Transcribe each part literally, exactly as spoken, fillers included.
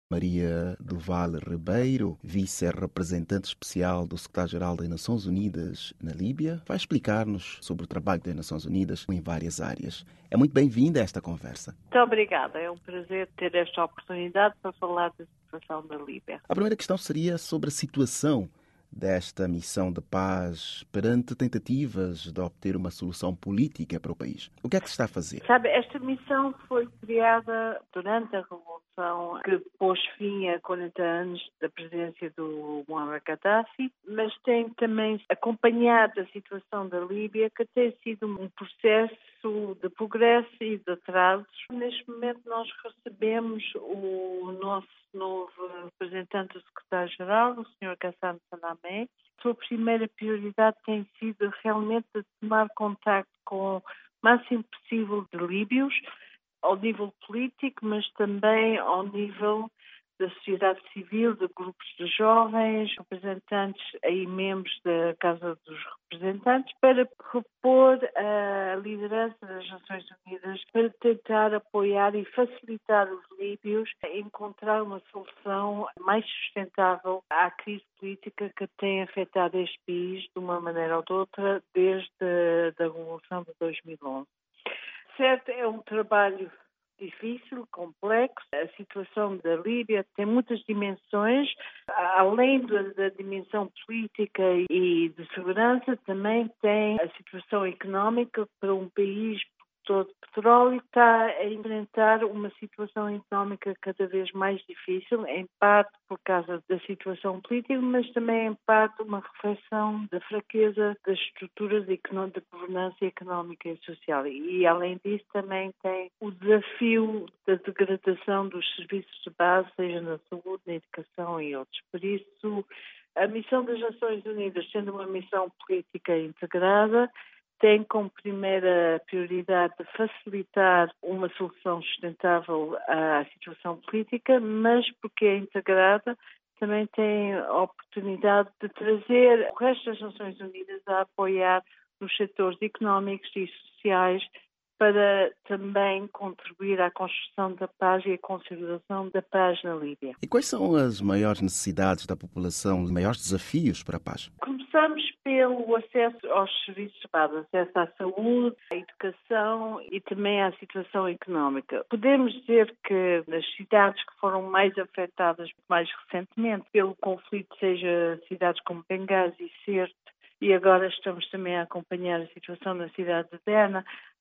Maria do Vale Ribeiro, vice-representante especial do secretário-geral das Nações Unidas na Líbia, vai explicar-nos sobre o trabalho das Nações Unidas em várias áreas. É muito bem-vinda a esta conversa. Muito obrigada. É um prazer ter esta oportunidade para falar da situação da Líbia. A primeira questão seria sobre a situação desta missão de paz perante tentativas de obter uma solução política para o país. O que é que se está a fazer? Sabe, esta missão foi criada durante a Revolução que pôs fim a quarenta anos da presidência do Muammar Gaddafi, mas tem também acompanhado a situação da Líbia, que tem sido um processo de progresso e de atrasos. Neste momento nós recebemos o nosso novo representante do secretário-geral, o senhor Ghassan Salamé. Sua primeira prioridade tem sido realmente tomar contacto com o máximo possível de líbios, ao nível político, mas também ao nível da sociedade civil, de grupos de jovens, representantes e membros da Casa dos Representantes, para propor a liderança das Nações Unidas para tentar apoiar e facilitar os líbios a encontrar uma solução mais sustentável à crise política que tem afetado este país de uma maneira ou de outra desde a Revolução de dois mil e onze. Certo, é um trabalho difícil, complexo. A situação da Líbia tem muitas dimensões. Além da, da dimensão política e de segurança, também tem a situação económica para um país todo de petróleo está a enfrentar uma situação económica cada vez mais difícil, em parte por causa da situação política, mas também em parte uma reflexão da fraqueza das estruturas de governança económica e social. E, além disso, também tem o desafio da degradação dos serviços de base, seja na saúde, na educação e outros. Por isso, a missão das Nações Unidas, sendo uma missão política integrada, tem como primeira prioridade facilitar uma solução sustentável à situação política, mas porque é integrada, também tem a oportunidade de trazer o resto das Nações Unidas a apoiar nos setores económicos e sociais para também contribuir à construção da paz e à consolidação da paz na Líbia. E quais são as maiores necessidades da população, os maiores desafios para a paz? Começamos pelo acesso aos serviços de base, acesso à saúde, à educação e também à situação económica. Podemos dizer que nas cidades que foram mais afetadas mais recentemente pelo conflito, seja cidades como Benghazi e Sirte, e agora estamos também a acompanhar a situação na cidade de Derna,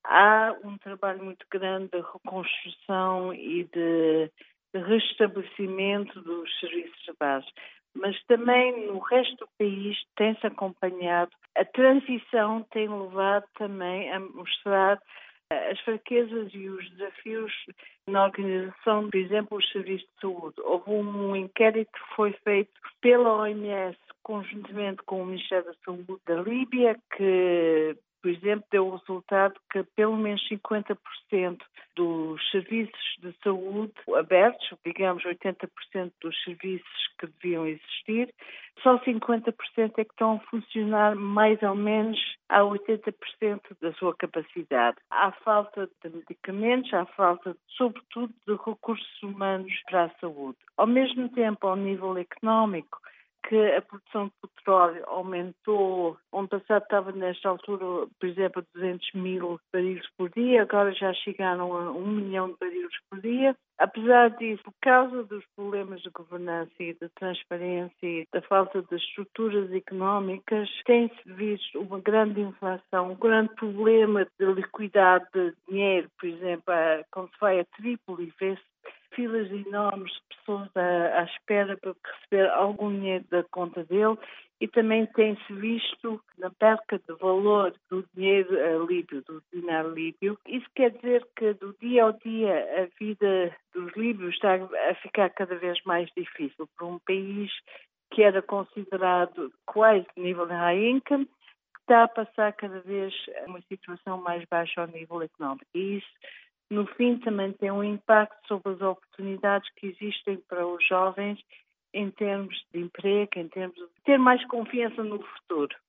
há um trabalho muito grande de reconstrução e de, de restabelecimento dos serviços de base. Mas também no resto do país tem-se acompanhado. A transição tem levado também a mostrar as fraquezas e os desafios na organização, por exemplo, os serviços de saúde. Houve um inquérito que foi feito pela O M S conjuntamente com o Ministério da Saúde da Líbia, que, por exemplo, deu o resultado que pelo menos cinquenta por cento dos serviços de saúde abertos, digamos oitenta por cento dos serviços que deviam existir, só cinquenta por cento é que estão a funcionar mais ou menos a oitenta por cento da sua capacidade. Há falta de medicamentos, há falta, sobretudo, de recursos humanos para a saúde. Ao mesmo tempo, ao nível económico, que a produção de petróleo aumentou. Ano passado estava nesta altura, por exemplo, duzentos mil barris por dia, agora já chegaram a um milhão de barris por dia. Apesar disso, por causa dos problemas de governança e de transparência e da falta de estruturas económicas, tem-se visto uma grande inflação, um grande problema de liquidez de dinheiro. Por exemplo, quando se vai a Trípoli, vê-se filas enormes de pessoas à, à espera para receber algum dinheiro da conta dele, e também tem-se visto na perca de valor do dinheiro uh, líbio, do dinar líbio. Isso quer dizer que do dia ao dia a vida dos líbios está a ficar cada vez mais difícil para um país que era considerado quase nível de high income, que está a passar cada vez a uma situação mais baixa ao nível económico. E isso, no fim, também tem um impacto sobre as oportunidades que existem para os jovens em termos de emprego, em termos de ter mais confiança no futuro.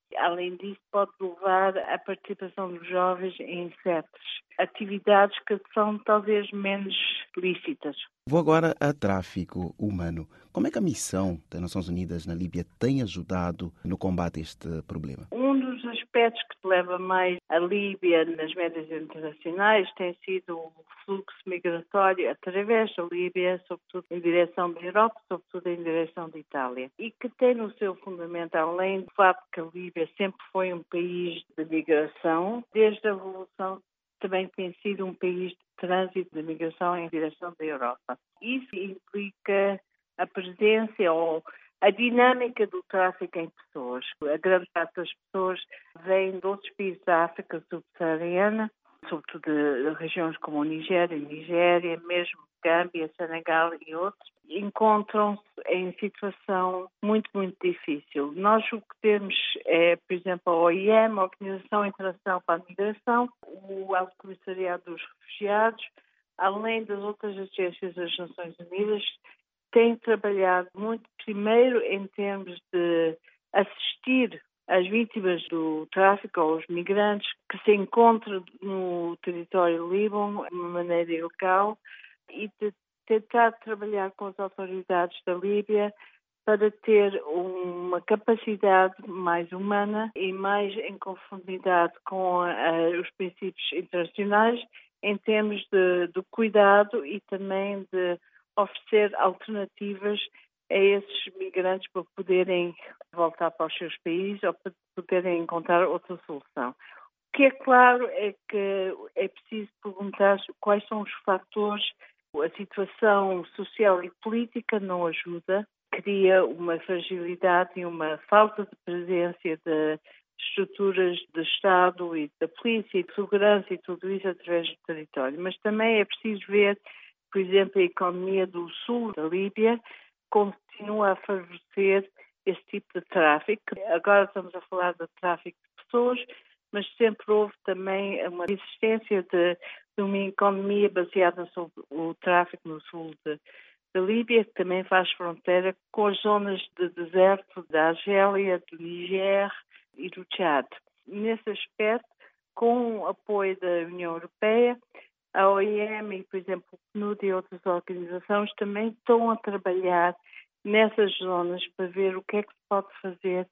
Além disso, pode levar à participação dos jovens em certas atividades que são talvez menos lícitas. Vou agora a tráfico humano. Como é que a missão das Nações Unidas na Líbia tem ajudado no combate a este problema? Um dos aspectos que leva mais a Líbia nas médias internacionais tem sido o fluxo migratório através da Líbia, sobretudo em direção da Europa, sobretudo em direção da Itália, e que tem no seu fundamento, além do facto que a Líbia sempre foi um país de migração, desde a Revolução também tem sido um país de trânsito de migração em direção da Europa. Isso implica a presença ou a dinâmica do tráfico em pessoas. A grande parte das pessoas vem de outros países da África subsaariana, sobretudo de regiões como Nigéria, Nigéria, mesmo Gâmbia, Senegal e outros, encontram-se em situação muito, muito difícil. Nós o que temos é, por exemplo, a O I M, a Organização Internacional para a Migração, o Alto Comissariado dos Refugiados, além das outras agências das Nações Unidas, têm trabalhado muito, primeiro, em termos de assistir as vítimas do tráfico, ou os migrantes que se encontram no território líbano de uma maneira ilegal, e de tentar trabalhar com as autoridades da Líbia para ter uma capacidade mais humana e mais em conformidade com uh, os princípios internacionais em termos de, de cuidado e também de oferecer alternativas a esses migrantes para poderem voltar para os seus países ou para poderem encontrar outra solução. O que é claro é que é preciso perguntar quais são os fatores. A situação social e política não ajuda, cria uma fragilidade e uma falta de presença de estruturas de Estado e da polícia e de segurança e tudo isso através do território. Mas também é preciso ver, por exemplo, a economia do sul da Líbia continua a favorecer esse tipo de tráfico. Agora estamos a falar de tráfico de pessoas, mas sempre houve também uma existência de, de uma economia baseada sobre o tráfico no sul de, da Líbia, que também faz fronteira com as zonas de deserto da Argélia, do Níger e do Tchad. Nesse aspecto, com o apoio da União Europeia, a O I M e, por exemplo, o P N U D e outras organizações também estão a trabalhar nessas zonas para ver o que é que se pode fazer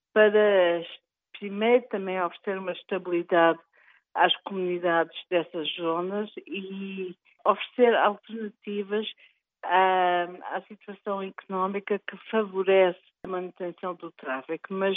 para, primeiro, também oferecer uma estabilidade às comunidades dessas zonas e oferecer alternativas à, à situação económica que favorece a manutenção do tráfico. Mas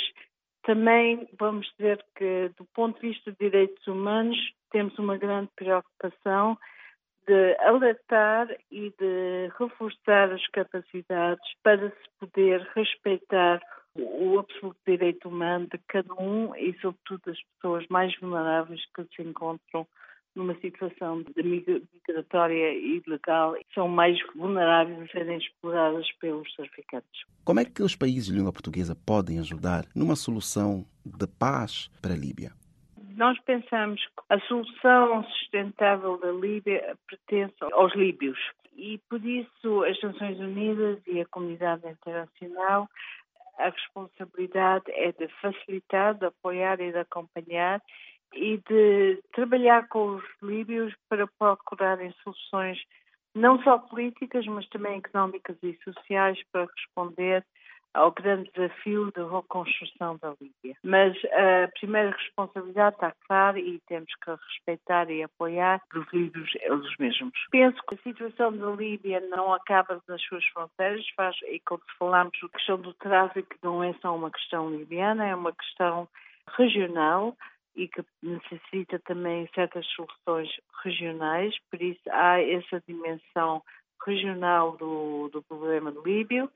também vamos dizer que, do ponto de vista de direitos humanos, temos uma grande preocupação de alertar e de reforçar as capacidades para se poder respeitar o absoluto direito humano de cada um e, sobretudo, das pessoas mais vulneráveis que se encontram numa situação de migratória e ilegal, são mais vulneráveis a serem exploradas pelos traficantes. Como é que os países de língua portuguesa podem ajudar numa solução de paz para a Líbia? Nós pensamos que a solução sustentável da Líbia pertence aos líbios e, por isso, as Nações Unidas e a comunidade internacional, a responsabilidade é de facilitar, de apoiar e de acompanhar e de trabalhar com os líbios para procurarem soluções não só políticas, mas também económicas e sociais para responder ao grande desafio da reconstrução da Líbia. Mas a primeira responsabilidade está clara e temos que respeitar e apoiar os líbios eles mesmos. Penso que a situação da Líbia não acaba nas suas fronteiras, faz, e quando falamos da questão do tráfico, não é só uma questão libiana, é uma questão regional e que necessita também certas soluções regionais, por isso há essa dimensão regional do, do problema do líbio.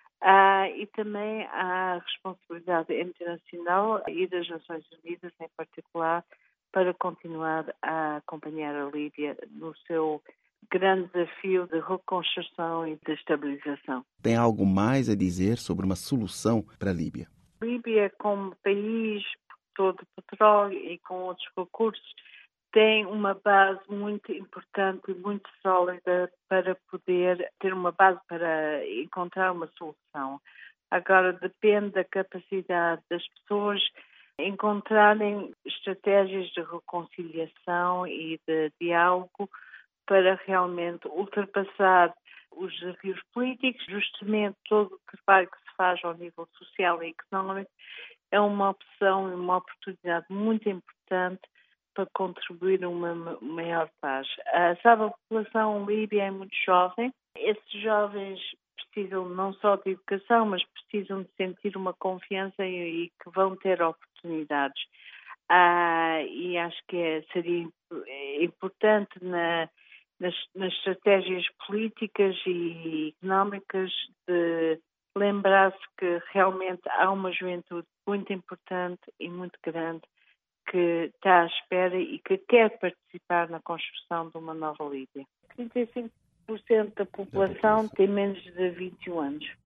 Ah, e também há a responsabilidade internacional e das Nações Unidas, em particular, para continuar a acompanhar a Líbia no seu grande desafio de reconstrução e de estabilização. Tem algo mais a dizer sobre uma solução para a Líbia? A Líbia, como país todo de petróleo e com outros recursos, tem uma base muito importante e muito sólida para poder ter uma base para encontrar uma solução. Agora, depende da capacidade das pessoas encontrarem estratégias de reconciliação e de diálogo para realmente ultrapassar os desafios políticos. Justamente todo o trabalho que se faz ao nível social e económico é uma opção e uma oportunidade muito importante para contribuir a uma maior paz. Sabe, a população líbia é muito jovem. Esses jovens precisam não só de educação, mas precisam de sentir uma confiança e, e que vão ter oportunidades. Ah, e acho que é, seria importante na, nas, nas estratégias políticas e económicas de lembrar-se que realmente há uma juventude muito importante e muito grande que está à espera e que quer participar na construção de uma nova Líbia. trinta e cinco por cento da população tem menos de vinte e um anos.